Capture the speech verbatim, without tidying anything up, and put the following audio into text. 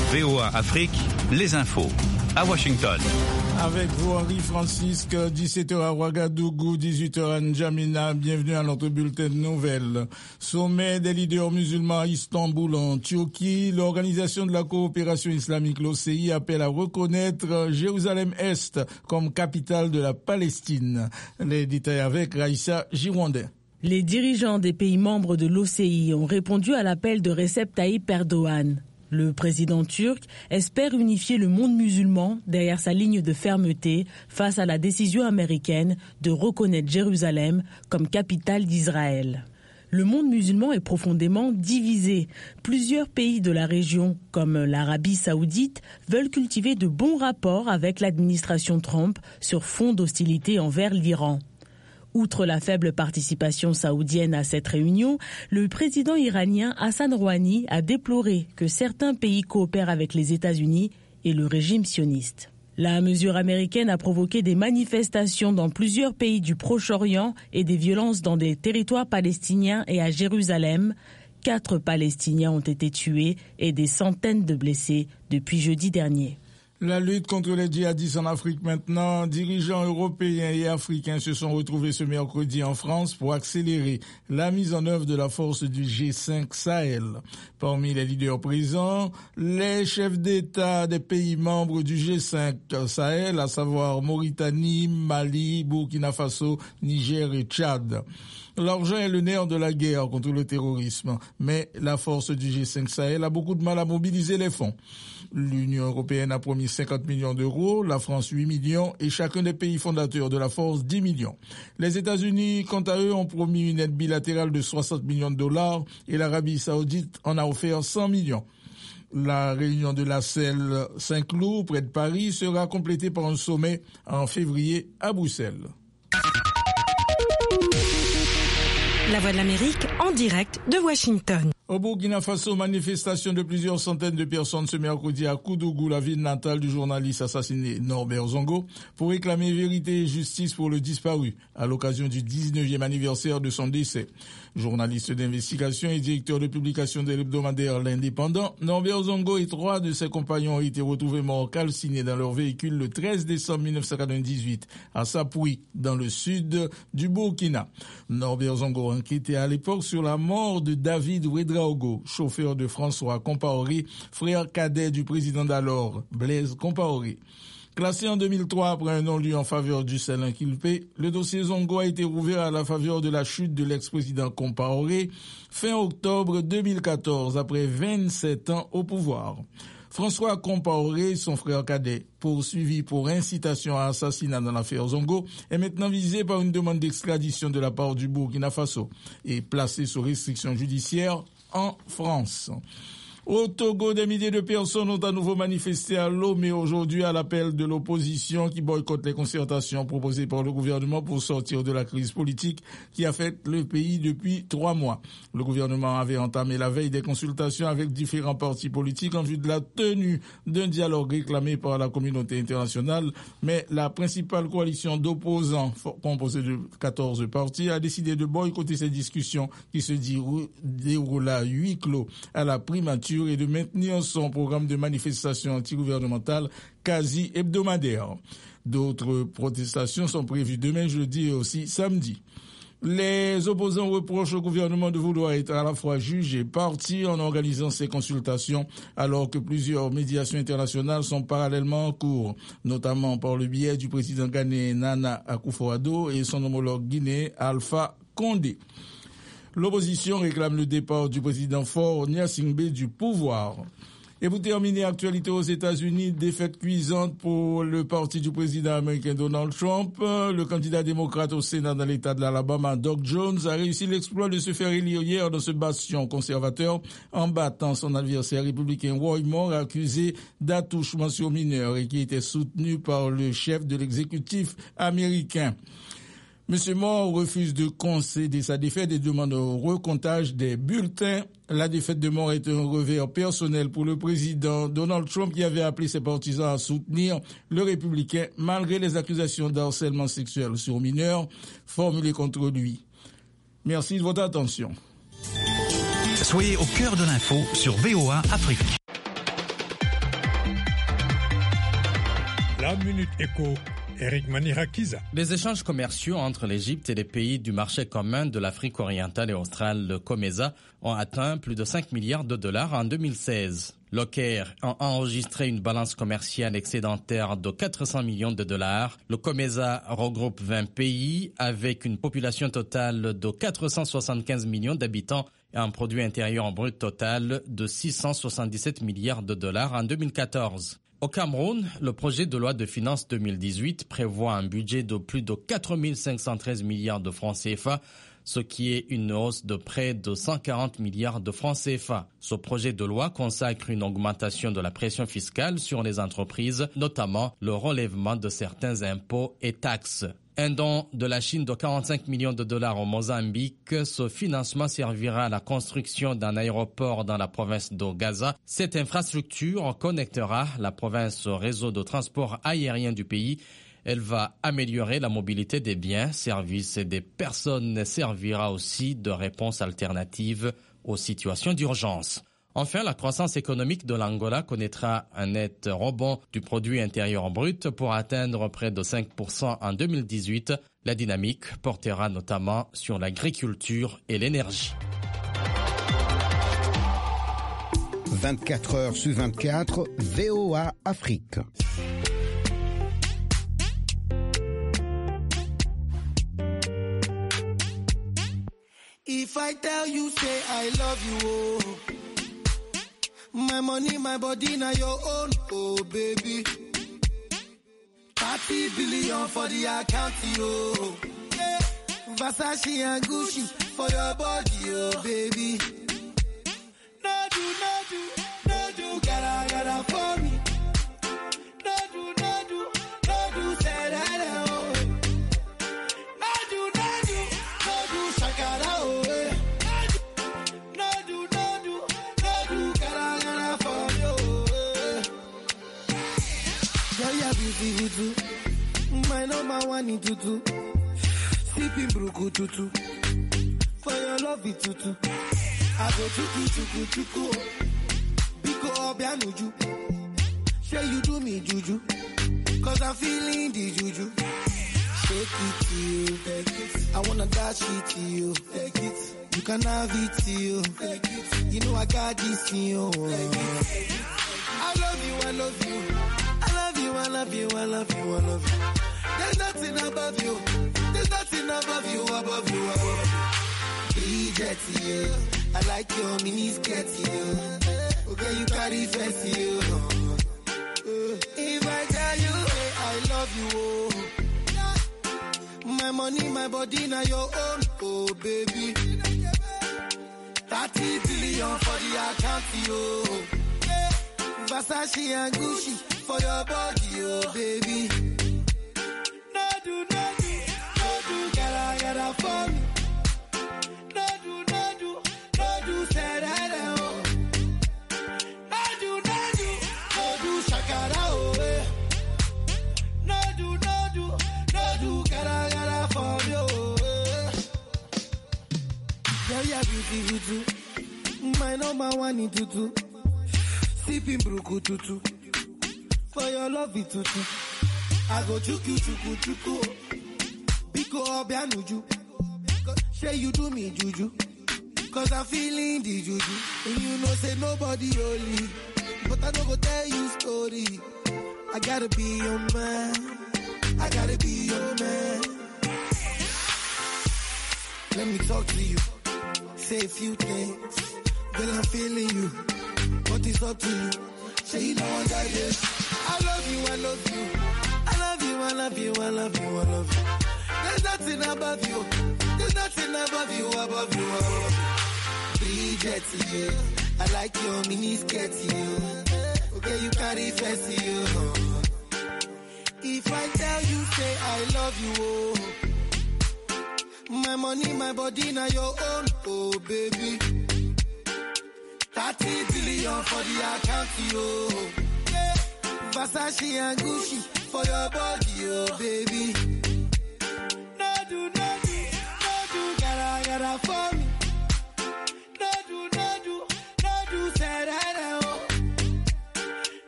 V O A Afrique, les infos. À Washington. Avec vous, Henri Francisque, dix-sept heures à Ouagadougou, dix-huit heures à N'Djamena. Bienvenue à notre bulletin de nouvelles. Sommet des leaders musulmans à Istanbul, en Turquie. L'Organisation de la coopération islamique, l'O C I, appelle à reconnaître Jérusalem-Est comme capitale de la Palestine. Les détails avec Raïssa Girondin. Les dirigeants des pays membres de l'O C I ont répondu à l'appel de Recep Tayyip Erdogan. Le président turc espère unifier le monde musulman derrière sa ligne de fermeté face à la décision américaine de reconnaître Jérusalem comme capitale d'Israël. Le monde musulman est profondément divisé. Plusieurs pays de la région, comme l'Arabie saoudite, veulent cultiver de bons rapports avec l'administration Trump sur fond d'hostilité envers l'Iran. Outre la faible participation saoudienne à cette réunion, le président iranien Hassan Rouhani a déploré que certains pays coopèrent avec les États-Unis et le régime sioniste. La mesure américaine a provoqué des manifestations dans plusieurs pays du Proche-Orient et des violences dans des territoires palestiniens et à Jérusalem. Quatre Palestiniens ont été tués et des centaines de blessés depuis jeudi dernier. La lutte contre les djihadistes en Afrique maintenant. Dirigeants européens et africains se sont retrouvés ce mercredi en France pour accélérer la mise en œuvre de la force du G cinq Sahel. Parmi les leaders présents, les chefs d'État des pays membres du G cinq Sahel, à savoir Mauritanie, Mali, Burkina Faso, Niger et Tchad. L'argent est le nerf de la guerre contre le terrorisme, mais la force du G cinq Sahel a beaucoup de mal à mobiliser les fonds. L'Union européenne a promis cinquante millions d'euros, la France huit millions et chacun des pays fondateurs de la force dix millions. Les États-Unis, quant à eux, ont promis une aide bilatérale de soixante millions de dollars et l'Arabie saoudite en a offert cent millions. La réunion de la C E L Saint-Cloud, près de Paris, sera complétée par un sommet en février à Bruxelles. La Voix de l'Amérique en direct de Washington. Au Burkina Faso, manifestation de plusieurs centaines de personnes ce mercredi à Koudougou, la ville natale du journaliste assassiné Norbert Zongo, pour réclamer vérité et justice pour le disparu, à l'occasion du dix-neuvième anniversaire de son décès. Journaliste d'investigation et directeur de publication de l'hebdomadaire L'Indépendant, Norbert Zongo et trois de ses compagnons ont été retrouvés morts calcinés dans leur véhicule le treize décembre mille neuf cent quatre-vingt-dix-huit, à Sapoui, dans le sud du Burkina. Norbert Zongo enquêtait à l'époque sur la mort de David Ouedraogo, chauffeur de François Compaoré, frère cadet du président d'alors, Blaise Compaoré. Classé en deux mille trois après un non-lieu en faveur du seul inculpé, le dossier Zongo a été rouvert à la faveur de la chute de l'ex-président Compaoré fin octobre deux mille quatorze, après vingt-sept ans au pouvoir. François Compaoré, son frère cadet, poursuivi pour incitation à assassinat dans l'affaire Zongo, est maintenant visé par une demande d'extradition de la part du Burkina Faso et placé sous restriction judiciaire en France. Au Togo, des milliers de personnes ont à nouveau manifesté à Lomé aujourd'hui à l'appel de l'opposition qui boycotte les concertations proposées par le gouvernement pour sortir de la crise politique qui affecte le pays depuis trois mois. Le gouvernement avait entamé la veille des consultations avec différents partis politiques en vue de la tenue d'un dialogue réclamé par la communauté internationale, mais la principale coalition d'opposants, composée de quatorze partis, a décidé de boycotter ces discussions qui se déroulent à huis clos à la primature et de maintenir son programme de manifestation anti-gouvernementale quasi hebdomadaire. D'autres protestations sont prévues demain, jeudi et aussi samedi. Les opposants reprochent au gouvernement de vouloir être à la fois juge et parti en organisant ces consultations, alors que plusieurs médiations internationales sont parallèlement en cours, notamment par le biais du président ghanéen Nana Akufo-Addo et son homologue guinéen Alpha Condé. L'opposition réclame le départ du président Faure Gnassingbé du pouvoir. Et pour terminer, actualité aux États-Unis, défaite cuisante pour le parti du président américain Donald Trump. Le candidat démocrate au Sénat dans l'État de l'Alabama, Doug Jones, a réussi l'exploit de se faire élire hier dans ce bastion conservateur en battant son adversaire républicain Roy Moore, accusé d'attouchement sur mineur et qui était soutenu par le chef de l'exécutif américain. M. Moore refuse de concéder sa défaite et demande au recomptage des bulletins. La défaite de Moore est un revers personnel pour le président Donald Trump qui avait appelé ses partisans à soutenir le républicain malgré les accusations d'harcèlement sexuel sur mineurs formulées contre lui. Merci de votre attention. Soyez au cœur de l'info sur V O A Afrique. La Minute Éco, Eric Manirakiza. Les échanges commerciaux entre l'Égypte et les pays du marché commun de l'Afrique orientale et australe, le COMESA, ont atteint plus de cinq milliards de dollars en deux mille seize. L'O C A R a enregistré une balance commerciale excédentaire de quatre cents millions de dollars. Le COMESA regroupe vingt pays avec une population totale de quatre cent soixante-quinze millions d'habitants et un produit intérieur brut total de six cent soixante-dix-sept milliards de dollars en deux mille quatorze. Au Cameroun, le projet de loi de finances deux mille dix-huit prévoit un budget de plus de quatre mille cinq cent treize milliards de francs C F A, ce qui est une hausse de près de cent quarante milliards de francs C F A. Ce projet de loi consacre une augmentation de la pression fiscale sur les entreprises, notamment le relèvement de certains impôts et taxes. Un don de la Chine de quarante-cinq millions de dollars au Mozambique. Ce financement servira à la construction d'un aéroport dans la province de Gaza. Cette infrastructure connectera la province au réseau de transport aérien du pays. Elle va améliorer la mobilité des biens, services et des personnes. Servira aussi de réponse alternative aux situations d'urgence. Enfin, la croissance économique de l'Angola connaîtra un net rebond du produit intérieur brut pour atteindre près de cinq pour cent en deux mille dix-huit. La dynamique portera notamment sur l'agriculture et l'énergie. vingt-quatre heures sur vingt-quatre, V O A Afrique. If I tell you, say I love you, oh. My money, my body, now your own, oh baby. thirty billion for the account, yo. Yeah. Versace and Gucci for your body, oh baby. No do, no do, no do, gotta, gotta for me. No do, no do, no do, say that, oh. No do, no do, no do, shakara, oh. My number one in tutu, sipping bruku tutu. For your love it tutu, I go chuku chuku chuku. Biko obianuju, say you do me juju, cause I'm feeling the juju. Shake it to you, take it. I wanna dash it to you, take it. You can have it to you, take it. You know I got this in you. I love you, I love you. I love you, I love you, I love you. There's nothing above you. There's nothing above you, above you, above you. Reject you. I like your mini skirt, you. Okay, you carry fancy, you. If I tell you, hey, I love you, oh. My money, my body, now your own, oh baby. thirty billion for the account, you. Versace and Gucci for your body, oh baby. No do, no do, no do, gotta, gotta for me. No do, no do, no do, say that, oh. No do, no do, no do, shakara, oh. Eh. No do, no do, no do, gotta, gotta for me, oh. Yeah, yeah, beauty, beauty. My number one in tutu. Sipping bruku tutu. For your love it tutu. I go chuku chuku chuku. Biko obianuju. Say you do me juju. Cause I'm feeling the juju. And you know say nobody holy. But I don't go tell you story. I gotta be your man. I gotta be your man. Let me talk to you. Say a few things. Girl, I'm feeling you. What is up to you? Say you know what I did. I love you, I love you. I love you, I love you, I love you, I love you. There's nothing above you. There's nothing above you, above you, above you. Reject you. I like your mini skirt, you. Okay, you carry fancy, you. If I tell you, say I love you, oh. My money, my body, now your own, oh baby. thirty billion for the account, yo. Yeah. Versace and Gucci for your body, oh baby. No do, no do, no do, gotta, gotta for